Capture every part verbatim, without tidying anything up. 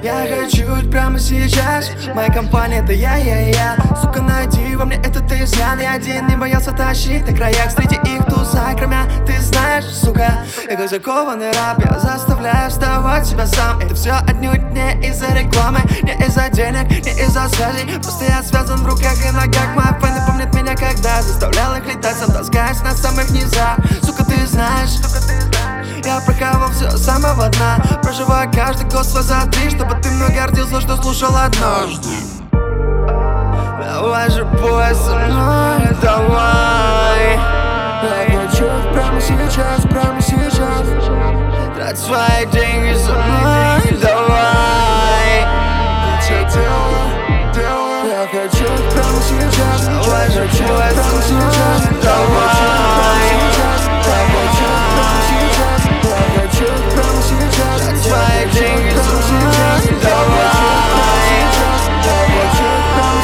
Я хочу ведь прямо сейчас. Моя компания это я, я, я. Сука, найди во мне этот изъян. Я один не боялся тащить на краях. Среди их туза, кроме ты знаешь, сука. Я как закованный раб, я заставляю вставать себя сам. Это все отнюдь не из-за рекламы, не из-за денег, не из-за связей. Просто я связан в руках и ногах. Мои фэны помнят меня, когда заставлял их летать, сам таскаясь на самых низах. Сука, ты знаешь, я прохавал все с самого дна, проживая каждый год свой за три, чтобы ты мной гордился, что слушал однажды. Давай же пой со мной, давай. Я хочу прямо сейчас, прямо сейчас. Трать свои деньги со мной, давай. Я делаю, делаю. Я хочу прямо сейчас. Давай же пой со мной, давай. Я хочу прямо сейчас. Я хочу прямо сейчас. Трать свои деньги со мной, давай. Я хочу прямо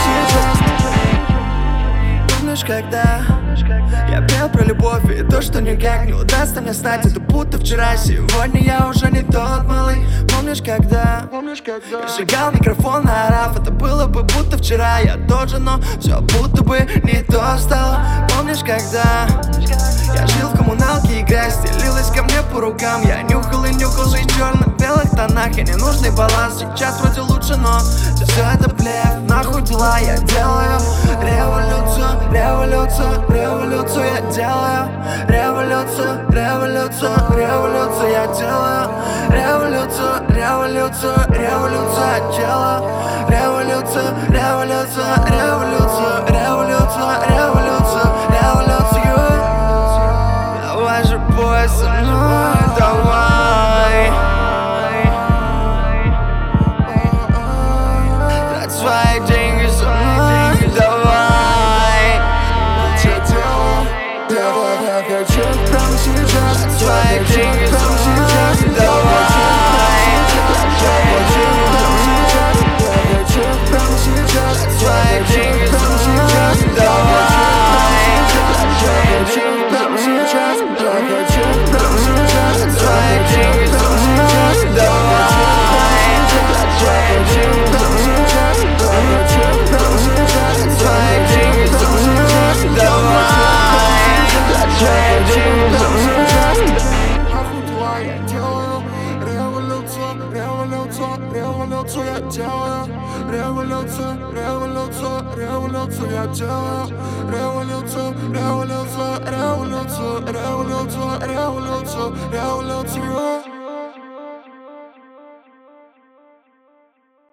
сейчас. Помнишь, когда я пел про любовь и то, что никак не удастся мне стать? Это будто вчера, сегодня я уже не тот малый. Помнишь, когда я сжигал микрофон, наорав? Это было бы будто вчера, я тот же, но все будто бы не то стало. Помнишь, когда я жил в коммуналке, и грязь стелилась ко мне по рукам? Я нюхал и нюхал жизнь в черно-белых тонах и ненужный баланс. Сейчас вроде лучше, но все это блеф. Нахуй дела, я делаю революцию, революцию, революцию я делаю. Революцию, революцию, революцию я делаю. Революцию, революцию, революцию я делаю. Революцию, революцию, революцию, революцию, революцию, революцию. Давай же пой со мной, давай. Трать свои деньги со мной, давай. Я делаю, делаю. Я хочу прямо сейчас. Трать свои деньги со мной, давай. Я хочу прямо сейчас. Я хочу прямо сейчас. Трать свои деньги со мной, давай. Я хочу прямо сейчас. Я хочу прямо сейчас. Трать свои деньги со мной, давай. Я хочу прямо сейчас. Я хочу прямо сейчас. Трать свои деньги со мной, давай. Я хочу прямо сейчас. Нахуй дела, я делаю революцию, революцию, революцию я делаю. Революцию, революцию, революцию я делаю. Революцию, революцию, революцию, революцию, революцию, революцию.